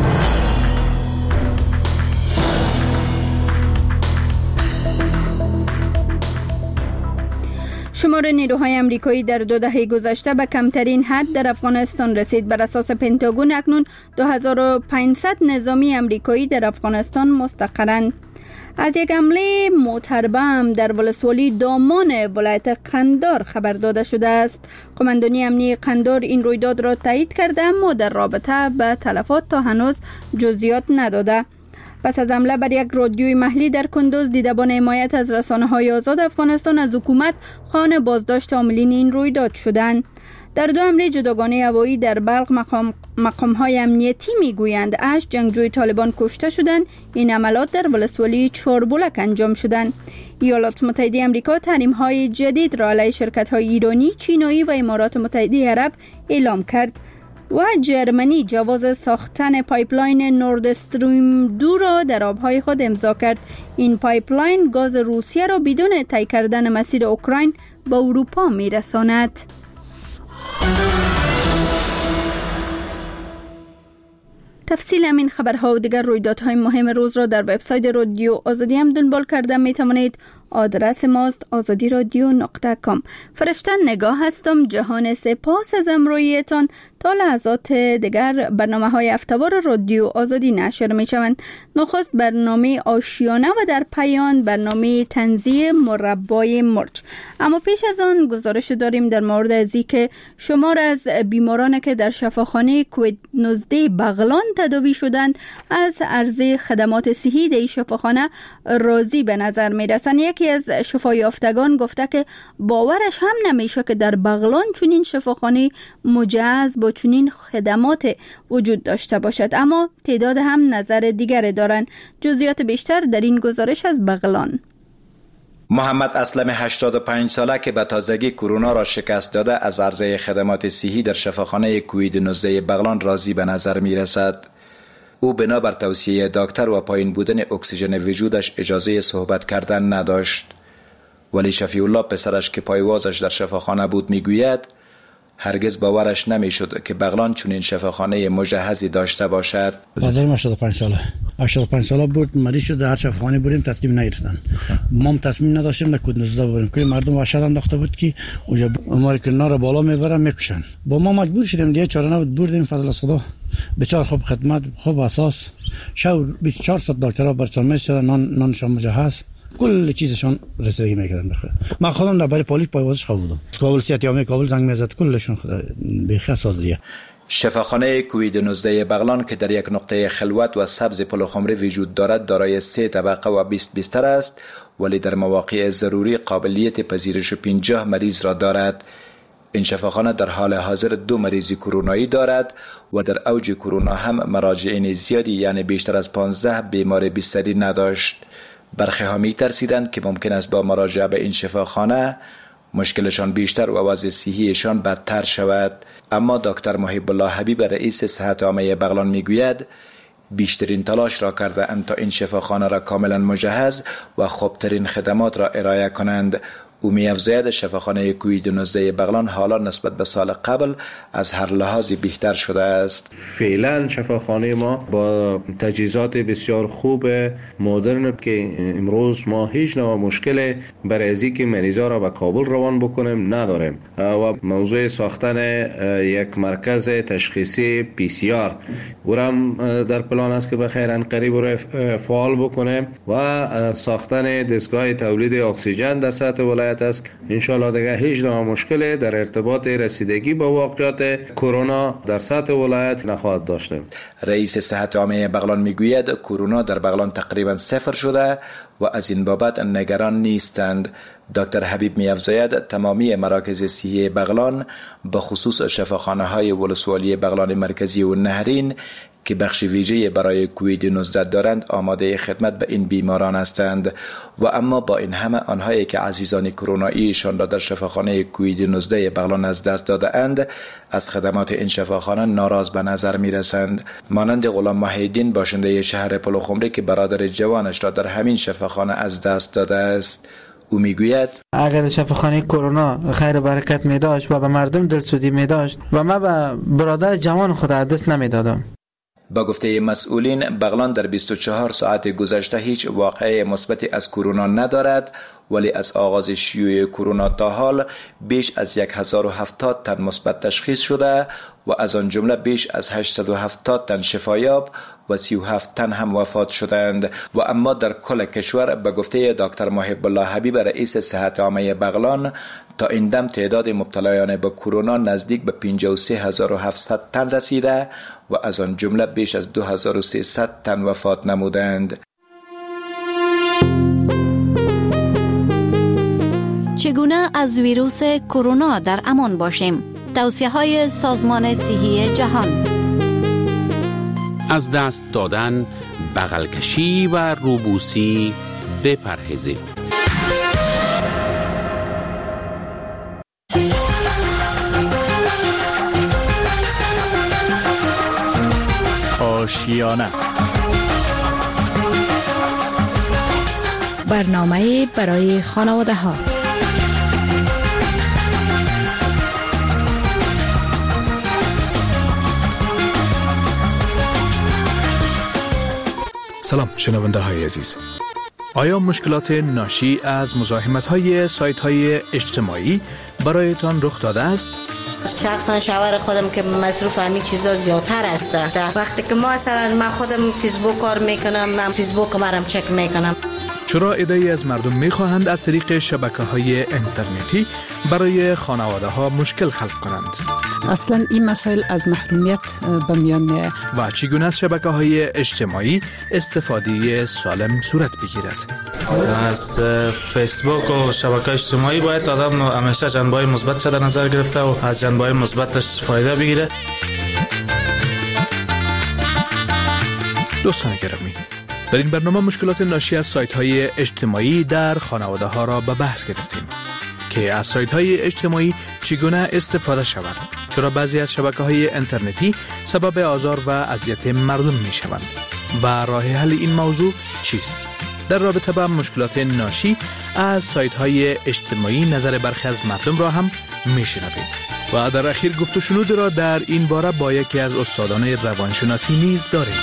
شمار نیروهای امریکایی در 2 دهه گذشته به کمترین حد در افغانستان رسید. بر اساس پنتاگون اکنون 2500 نظامی امریکایی در افغانستان مستقرند. از یک حمله متربم در ولسوالی دامان ولایت قندار خبر داده شده است. قماندانی امنیتی قندار این رویداد را تایید کرده اما در رابطه به تلفات تا هنوز جزئیات نداده. پس از حمله بر یک رادیوی محلی در کندوز، دیدبان حمایت از رسانه‌های آزاد افغانستان از حکومت خواهان بازداشت عاملین این رویداد شدند. در 2 حمله جداگانه هوایی در بلخ مقام‌های امنیتی میگویند 8 جنگجوی طالبان کشته شدند. این عملات در ولسوالی چاربلک انجام شدند. ایالات متحده آمریکا تحریم‌های جدید را علیه شرکت‌های ایرانی، چینی و امارات متحده عرب اعلام کرد و جرمنی جواز ساختن پایپلاین نورد استریم 2 را در آبهای خود امضا کرد. این پایپلاین گاز روسیه را بدون طی کردن مسیر اوکراین به اروپا می‌رساند. تفصیل همین خبرها و دیگر رویدادهای مهم روز را در وبسایت رادیو آزادی هم دنبال کرده می توانید. آدرس ماست azadiradio.com. فرشته نگاه هستم. جهان سپاس از همراهیتان. تا لحظات دیگر برنامه‌های هفته‌وار رادیو آزادی نشر می‌شوند. نخست برنامه آشیانه و در پایان برنامه تنزیه مربای مرچ. اما پیش از آن گزارش داریم در مورد از اینکه شمار از بیمارانی که در شفاخانه کووید 19 بغلان تداوی شدند از عرضه خدمات صحی در شفاخانه راضی به نظر می‌رسند. یکی از شفایافتگان گفته که باورش هم نمیشه که در بغلان چنین شفاخانه مجهز با چنین خدمات وجود داشته باشد، اما تعداد هم نظر دیگری دارند. جزئیات بیشتر در این گزارش از بغلان. محمد اسلم 85 ساله که به تازگی کرونا را شکست داده از عرضه خدمات صحی در شفاخانه کووید 19 بغلان راضی به نظر می رسد. او بنابر توصیه دکتر و پایین بودن اکسیژن وجودش اجازه صحبت کردن نداشت. ولی شفیع الله پسرش که پایوازش در شفاخانه بود میگوید هرگز باورش نمیشد که بغلان چنین شفاخانه مجهزی داشته باشد. پدرم 85 ساله بود، مریض شد، هر شفاخانه بریم تصمیم نگرفتن. ما تصمیم نداشتیم در کووید 19 بریم که مردم وحشت انداخته بود که اونجا عمر کرونا را بالا میبرن میکشن. با ما مجبور شدیم دیگه، چاره نبود، بردیم. فضل خدا بسیار خوب خدمت، خوب اساس. شو 24 ساعت دکترها برچان میشدن، نانشان مجهز، کل چیزشان رسیدگی میکردن. بخیر من خودم در برای پالیک پایوازش خواب بودم. کابل سیاتیامه کابل زنگ میزد، کلشون بخیر سازیه. شفاخانه کووید 19 بغلان که در یک نقطه خلوت و سبز پلوخمری وجود دارد دارای 3 طبقه و 20 بستر است، ولی در مواقع ضروری قابلیت پذیرش 50 مریض را دارد. این شفاخانه در حال حاضر 2 مریض کرونایی دارد و در اوج کرونا هم مراجعین زیادی یعنی بیشتر از 15 بیمار بستری نداشت. برخی ها می ترسیدند که ممکن است با مراجعه به این شفاخانه مشکلشان بیشتر و وضع صحیشان بدتر شود. اما دکتر محب الله حبیب رئیس صحت عامه بغلان میگوید بیشترین تلاش را کرده اند تا این شفاخانه را کاملا مجهز و خوبترین خدمات را ارائه کنند. او می‌افزاید شفاخانه کووید 19 بغلان حالا نسبت به سال قبل از هر لحاظی بهتر شده است. فعلا شفاخانه ما با تجهیزات بسیار خوب مدرن که امروز ما هیچ نوع مشکل برای از اینکه مریضا را به کابل روان بکنیم نداریم و موضوع ساختن یک مرکز تشخیصی PCR ورم در پلان است که بخیر قریب را فعال بکنیم و ساختن دستگاه تولید اکسیژن در سطح ولایت است. انشالله دیگه هیچ نوع مشکلی در ارتباط رسیدگی با واقعیت کرونا در سطح ولایت نخواهد داشتیم. رئیس صحت عامه بغلان میگوید کرونا در بغلان تقریبا صفر شده و از این بابت نگران نیستند. دکتر حبیب می‌افزاید تمامی مراکز صحی بغلان به خصوص شفاخانه‌های ولسوالی بغلان مرکزی و نهرین که بخش ویژه برای کووید 19 دارند آماده خدمت به این بیماران هستند و اما با این همه آنهایی که عزیزان کروناییشان را در شفاخانه کووید 19 بغلان از دست داده اند از خدمات این شفاخانه ناراض به نظر می رسند. مانند غلام محیدین باشنده شهر پلوخمری که برادر جوانش را در همین شفاخانه از دست داده است، او میگوید اگر شفاخانه کرونا خیر برکت می داشت و به مردم دلسوزی می داشت و من به برادر جوان خود از دست نمی دادم. با گفته مسئولین بغلان در 24 ساعت گذشته هیچ واقعه مثبتی از کرونا ندارد، ولی از آغاز شیوع کرونا تا حال بیش از 1070 تن مثبت تشخیص شده و از آن جمله بیش از 870 تن شفایاب و 37 تن هم وفات شدند و اما در کل کشور به گفته دکتر محب الله حبیب رئیس صحت عامه بغلان تا این دم تعداد مبتلایان به کرونا نزدیک به 53700 تن رسیده و از آن جمله بیش از 2300 تن وفات نمودند. چگونه از ویروس کرونا در امان باشیم؟ توصیه‌های سازمان صحی جهان. از دست دادن، بغل کشی و روبوسی بپرهیزید. آشیانه برنامه برای خانواده ها. سلام شنونده های عزیز. آیا مشکلات ناشی از مزاحمت های سایت های اجتماعی برایتان رخ داده است؟ شخصا شوهر خودم که مصروف همین چیزا زیادتر است. وقتی که من خودم فیسبوک کار میکنم، من فیسبوک مرم چک میکنم. چرا عده‌ای از مردم میخواهند از طریق شبکه‌های اینترنتی برای خانواده ها مشکل خلق کنند؟ اصلا این مسائل از محرومیت به میان میاد. و چگونه از شبکه‌های اجتماعی استفاده سالم صورت بگیرد؟ از فیسبوک و شبکه اجتماعی باید آدم همیشه جنبه‌های مثبتش در نظر گرفته و از جنبه‌های مثبتش فایده بگیره. دوستان گرامی، در این برنامه مشکلات ناشی از سایت‌های اجتماعی در خانواده ها را به بحث گرفتیم که از سایت‌های اجتماعی چگونه استفاده شود، چرا بعضی از شبکه‌های اینترنتی سبب آزار و اذیت مردم می‌شوند و راه حل این موضوع چیست. در رابطه با مشکلات ناشی از سایت‌های اجتماعی نظر برخی از مردم را هم می‌شنویم و در اخیر گفت و شنود را در این باره با یکی از استادان روانشناسی نیز داریم.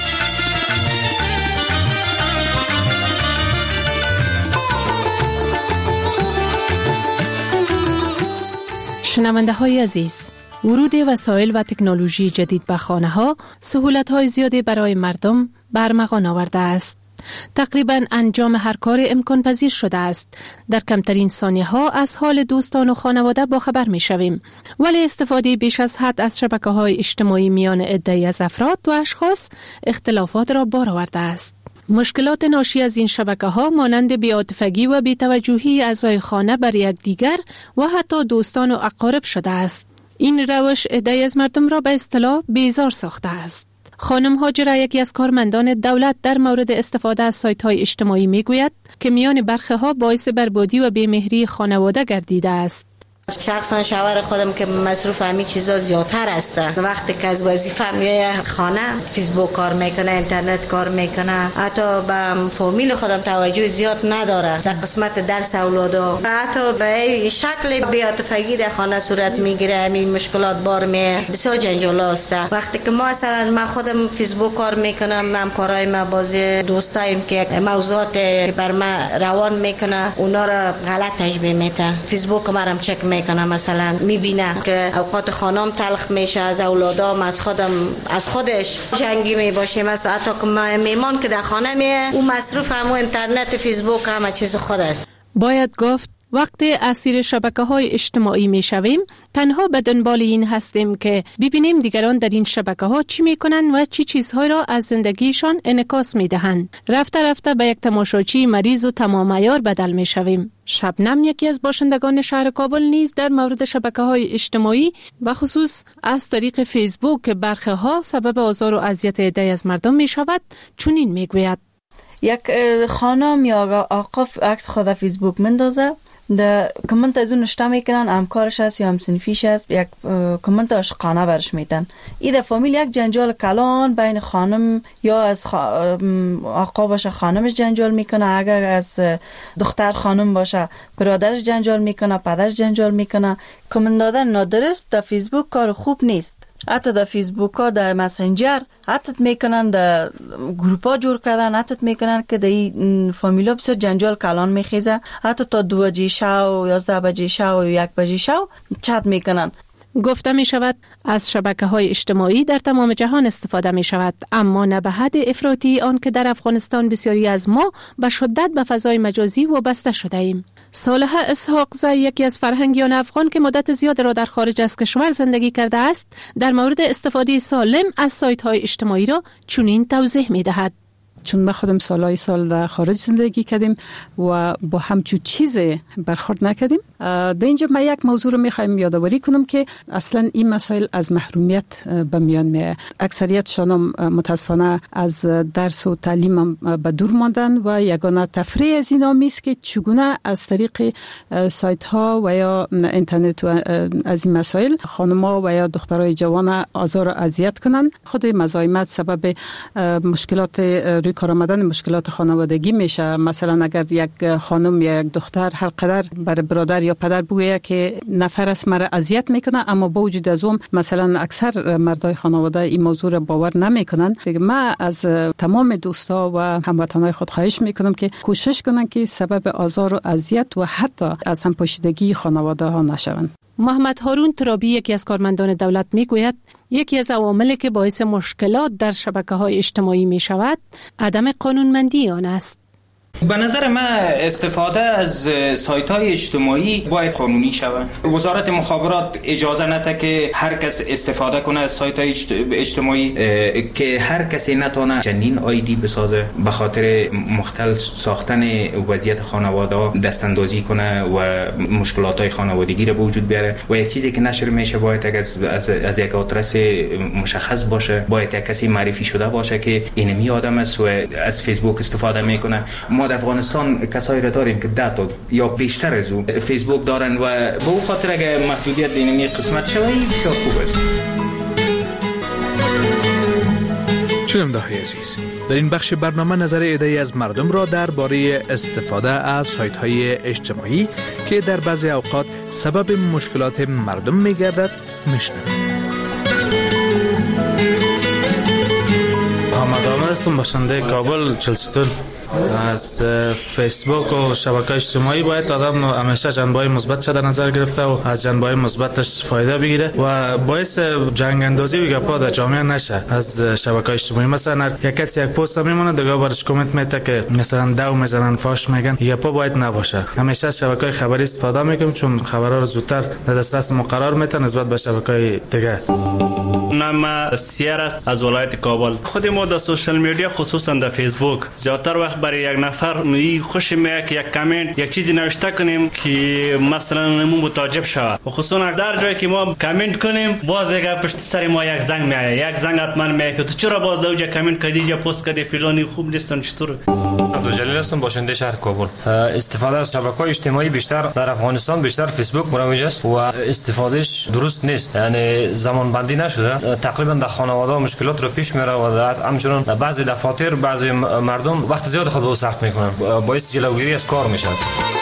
شنونده های عزیز، ورود وسایل و تکنولوژی جدید به خانه ها سهولت های زیادی برای مردم برمغان آورده است. تقریبا انجام هر کار امکان پذیر شده است. در کمترین ثانیه ها از حال دوستان و خانواده با خبر می شویم. ولی استفاده بیش از حد از شبکه های اجتماعی میان عده‌ای از افراد و اشخاص اختلافات را بار آورده است. مشکلات ناشی از این شبکه ها مانند بی‌عاطفگی و بی‌توجهی اعضای خانه بر یکدیگر و حتی دوستان و اقارب شده است. این روش عده‌ای از مردم را به اصطلاح بیزار ساخته است. خانم هاجره، یکی از کارمندان دولت، در مورد استفاده از سایت‌های اجتماعی میگوید که میان برخی ها باعث بربادی و بی‌مهری خانواده گردیده است. شخصا شوهر خودم که مصروف همین چیزا زیادتر است. وقتی که از وظیفه میای خانه فیسبوک کار میکنه، اینترنت کار میکنه، حتی به فامیل خودم توجه زیاد نداره در قسمت درس اولادا، حتی به شکل بی‌عاطفگی در خانه صورت میگیره. همین مشکلات بار می بسیار جنجال است. وقتی که من خودم فیسبوک کار میکنم، همکارای ما بازی دوستایم که موضوعات بر ما روان میکنه اونا را غلط تشبیه میده. فیسبوک مرم چک میکنه، مثلا میبینه که اوقات خانم تلخ میشه، از اولادام از خودش جنگی میباشه. مثلا حتی که میمان که در خانه میه او مصروف همو اینترنت فیسبوک همه چیز خود است. باید گفت وقتی اسیر شبکه‌های اجتماعی میشویم تنها به دنبال این هستیم که ببینیم دیگران در این شبکه‌ها چی میکنن و چی چیزهای را از زندگیشان انعکاس میدهند. رفته رفته به یک تماشاچی مریض و تمام عیار بدل میشویم. شبنم یکی از باشندگان شهر کابل نیز در مورد شبکه‌های اجتماعی و خصوص از طریق فیسبوک که برخی ها سبب آزار و اذیت عده‌ای از مردم می شود چنین می گوید: یک خانم یا آقا عکس خود فیسبوک مندازه، ده کامنت از اون نشته میکنن، همکارش هست یا همسنفیش هست، یک کامنت عاشقانه برش میدن. این فامیل یک جنجال کلان بین خانم یا از آقا باشه خانمش جنجال میکنه، اگر از دختر خانم باشه برادرش جنجال میکنه، پدرش جنجال میکنه. کامنت دادن نادرست در فیسبوک کار خوب نیست. حتی در فیسبوک ها، در مسنجر حتی میکنن، در گروپ ها جور کردن، حتی میکنن که در این فامیلا بسیار جنجال کلان میخیزه، حتی تا 2 بجه شو، 11 بجه شو، 1 بجه شو چت میکنن. گفته می شود از شبکه‌های اجتماعی در تمام جهان استفاده می شود، اما نه به حد افراطی آن که در افغانستان بسیاری از ما به شدت به فضای مجازی وابسته شده ایم. صالح اسحاقزی، یکی از فرهنگیان افغان که مدت زیاد را در خارج از کشور زندگی کرده است، در مورد استفاده سالم از سایت‌های اجتماعی را چنین توضیح می دهد: چون ما خودم سالهای سال در خارج زندگی کردیم و با همچون چیز برخورد نکردیم. در اینجا من یک موضوع رو میخوایم یادآوری کنم که اصلا این مسائل از محرومیت به میان میاد. اکثریتشان متاسفانه از درس و تعلیم به دور ماندن و یگانه تفریح از اینا میست که چگونه از طریق سایت ها و یا اینترنت و از این مسائل خانم‌ها و یا دخترای جوان آزار و اذیت کنن. خود مزاحمت سبب مشکلات روی کار آمدن مشکلات خانوادگی میشه. مثلا اگر یک خانم یا یک دختر هر قدر برای برادر یا پدر بگویه که نفر است مرا اذیت میکنه، اما با وجود از اون مثلا اکثر مردای خانواده این موضوع را باور نمیکنن. من از تمام دوستا و هموطنای خود خواهش میکنم که کوشش کنن که سبب آزار و اذیت و حتی از هم پوشیدگی خانواده ها نشوند. محمد هارون ترابی، یکی از کارمندان دولت، میگوید یکی از عواملی که باعث مشکلات در شبکه‌های اجتماعی می شود عدم قانونمندی آن است. به نظر من استفاده از سایت‌های اجتماعی باید قانونی شود. وزارت مخابرات اجازه نده که هر کس استفاده کنه از سایت‌های اجتماعی، که هر کسی نتونه چنین آیدی بسازه به خاطر مختل ساختن وضعیت خانواده دست اندازی کنه و مشکلات‌های خانوادگی را به وجود بیاره. و یک چیزی که نشر میشه باید از یک آدرس مشخص باشه، باید یک کسی معرفی شده باشه که اینمی آدم است و از فیسبوک استفاده میکنه. ما در افغانستان کسایی را داریم که 10 تا یا بیشتر از او فیسبوک دارن و به اون خاطر اگه محدودیت اینمی قسمت شوی بسیار خوب است. شنونده‌های عزیز، در این بخش برنامه نظر عده‌ای از مردم را درباره استفاده از سایت‌های اجتماعی که در بعضی اوقات سبب مشکلات مردم می‌گردد میشنویم. محمد عامر هستم، باشنده کابل چلستون. از فیسبوک و شبکه‌های اجتماعی باید آدم همیشه جنبه‌های مثبت در نظر گرفته و از جنبه‌های مثبتش فایده بگیره و باعث جنگ اندازی و گپا در جامعه نشه. از شبکه‌های اجتماعی مثلا یک کسی یک پست میمونه دیگه برش کامنت میته که مثلا دو میزنن فاش میگن، گپا باید نباشه. همیشه شبکه‌های خبری استفاده میکنیم چون خبرها رو زودتر در دسترس ما قرار میده نسبت به شبکه‌های دیگه. نام سیار است از ولایت کابل. خود ما در سوشال میدیا خصوصا در فیسبوک زیادتر وقت برای یک نفر خوش میاد که یک کامنت یک چیزی نوشته کنیم که مثلا نمو متعجب شود و خصوصا در جایی که ما کامنت کنیم باز یک پشت سر ما یک زنگ میاد، یک زنگ حتما میاد که تو چرا باز دوجا کامنت کردی یا پست کردی فلانی خوب نیستن چطور. عبدالجلیل هستم، باشنده شهر کابل. استفاده از شبکه‌های اجتماعی بیشتر در افغانستان بیشتر فیسبوک مروج است و استفادهش درست نیست، یعنی زمان بندی نشده. تقریبا در خانواده مشکلات رو پیش میره و همچنین در بعضی دفاتر بعضی مردم وقت زیاد خود رو صرف میکنن، باعث جلوگیری از کار میشه.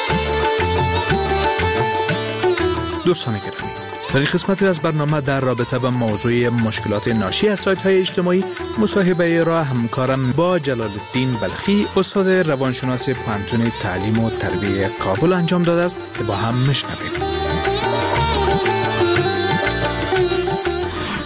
دوستان گرامی، در این قسمتی از برنامه در رابطه با موضوع مشکلات ناشی از سایت‌های اجتماعی مصاحبه را همکارم با جلال الدین بلخی، استاد روانشناس پانتون تعلیم و تربیت کابل انجام داده است که با هم میشنویم.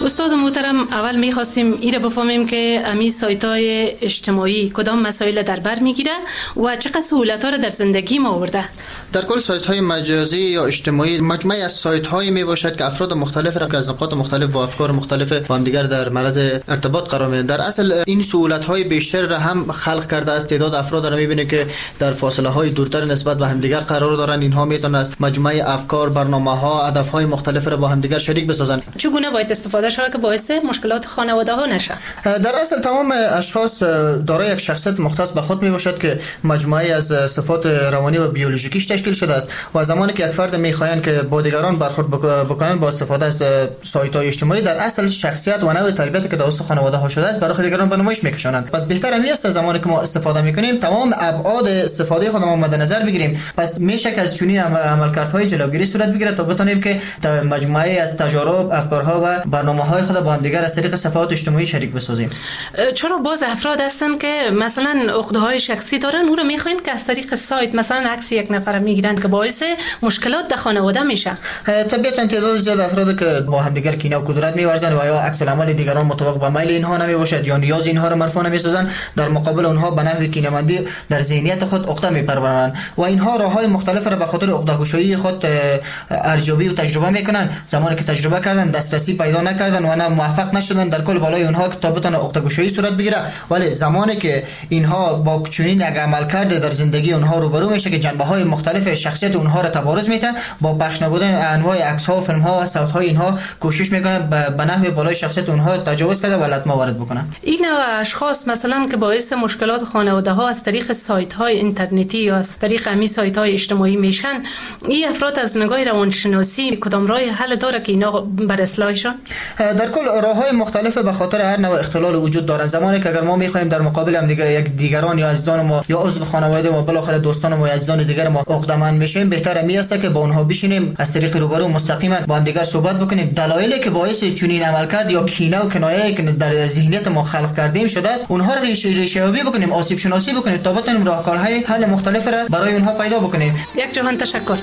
استاد محترم، اول می‌خواستیم ایره بفهمیم که امی سایت‌های اجتماعی کدام مسائل در بر میگیره و چقدر سهولت‌ها را در زندگی ما آورده. در کل سایت‌های مجازی یا اجتماعی مجموعه از سایت‌هایی میباشد که افراد مختلف را از نقاط مختلف با افکار مختلف با هم دیگر در معرض ارتباط قرار میدن. در اصل این سهولت‌های بیشتر را هم خلق کرده است. تعداد افراد را می‌بینید که در فاصله‌های دورتر نسبت به همدیگر قرار دارند. اینها میتونن مجموعه افکار، برنامه‌ها، هدف‌های مختلف را با همدیگر شریک بسازند. چگونه باید استفاده شود که باعث مشکلات خانواده‌ها نشه؟ در اصل تمام اشخاص دارای یک شخصیت مختص به خود میباشد که مجموعه از صفات روانی و بیولوژیکیش تشکیل شده است و زمانی که یک فرد میخواهند که با دیگران برخورد بکنند با استفاده از سایت‌های اجتماعی، در اصل شخصیت و نوع تربیتی که توسط خانواده‌ها شده است برای خودگران به نمایش میکشانند. پس بهتر است زمانی که ما استفاده میکنیم تمام ابعاد استفاده خودمون مد نظر بگیریم. پس میشه که از چنین عملکردهای جلوگیری صورت بگیره تا بتونیم که مجموعه از تجارب، افکارها و برنامه‌های خود با هم دیگر از طریق صفحات اجتماعی شریک بسازیم. چرا باز افراد هستن که مثلا عقده‌های شخصی دارن اون رو میخواین که از طریق سایت مثلا عکس یک نفر میگیرن که باعث مشکلات در خانواده میشه؟ طبیعتا تعداد زیاد افراد که با هم دیگر کینه و کدورت می‌ورزند و یا عکس العمل دیگران مطابق با میل اینها نمیباشد یا نیاز اینها را مرفوع نمی‌سازند، در مقابل اونها به نحو کینه‌مندی در ذهنیت خود عقده می‌پرورند و اینها راه‌های مختلف را به خاطر عقده‌گشایی خود ارزیابی و تجربه می‌کنند. زمانی که تجربه کردن دسترسی پیدا نکردن و نه موفق نشدن در کل بالای اونها که تا بتونه عقده‌گشایی صورت بگیره، ولی زمانی که اینها با چنین یک عملکرد در زندگی اونها روبرو میشه که جنبه‌های مختلف شخصیت اونها را تبارز میده، با پخش نبودن انواع عکس‌ها و فیلم‌ها و صوت‌های اینها کوشش میکنن به نحو بالای شخصیت اونها تجاوز کرده و لطمه وارد بکنن. این نوع اشخاص مثلا که باعث مشکلات خانواده‌ها از طریق سایت‌های اینترنتی یا از طریق امی سایت‌های اجتماعی میشن، این افراد از نگاه روانشناسی کدام راه حل داره که اینا بر اصلاحشون؟ در کل راه‌های مختلف به خاطر هر نوع اختلال وجود دارن. زمانی که اگر ما می‌خوایم در مقابل هم دیگران یا عزیزان ما یا عضو خانواده ما بالاخره دوستان ما یا عزیزان دیگر ما عقده‌مند میشیم، بهتره میاسته که با اونها بشینیم از طریق روبرو مستقیما با هم دیگر صحبت بکنیم. دلایلی که باعث چنین عملکرد یا کینه و کنایه‌ای که در ذهنیت ما خلق کردیم شده است، اونها رو ریشه‌یابی بکنیم، آسیب شناسی بکنیم تا بتونیم راهکارهای حل مختلف را برای اونها پیدا بکنیم. یک جهان تشکر.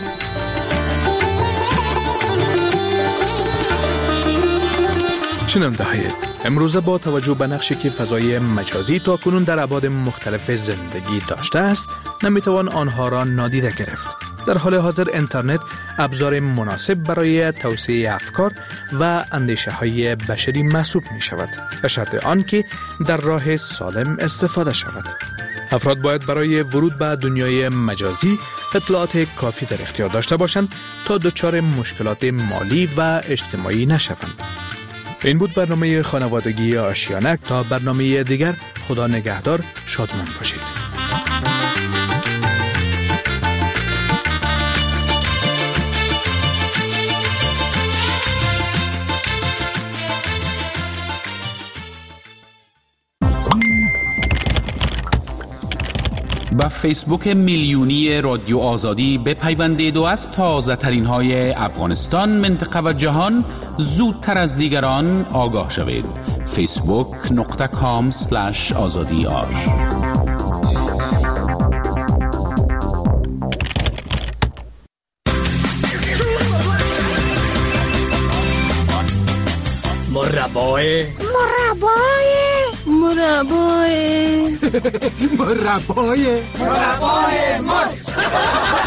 شنونده های امروزه با توجه به نقشی که فضای مجازی تا کنون در ابعاد مختلف زندگی داشته است، نمیتوان آنها را نادیده گرفت. در حال حاضر اینترنت ابزار مناسب برای توسعه افکار و اندیشه های بشری محسوب می شود، به شرط آنکه در راه سالم استفاده شود. افراد باید برای ورود به دنیای مجازی اطلاعات کافی در اختیار داشته باشند تا دچار مشکلات مالی و اجتماعی نشوند. این بود برنامه خانوادگی آشیانه. تا برنامه دیگر، خدا نگهدار، شادمان باشید. با فیسبوک میلیونی رادیو آزادی بپیوندید و از تازه ترین های افغانستان، منطقه و جهان زودتر از دیگران آگاه شوید. facebook.com/azadi. مربای مر